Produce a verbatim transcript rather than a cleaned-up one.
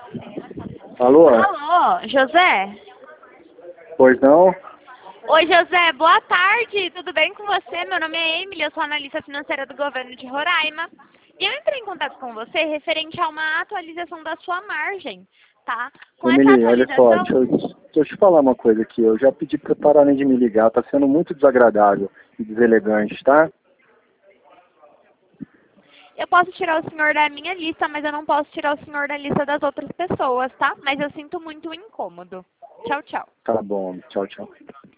Alô? Alô, José? Pois não? Oi, José, boa tarde, tudo bem com você? Meu nome é Emily, eu sou analista financeira do governo de Roraima. E eu entrei em contato com você referente a uma atualização da sua margem, tá? Com essa Emily, olha só, atualização, deixa eu, deixa eu te falar uma coisa aqui. Eu já pedi para pararem de me ligar, tá sendo muito desagradável e deselegante, tá? eu posso tirar o senhor da minha lista, mas eu não posso tirar o senhor da lista das outras pessoas, tá? Mas eu sinto muito o incômodo. Tchau, tchau. Tá bom, tchau, tchau.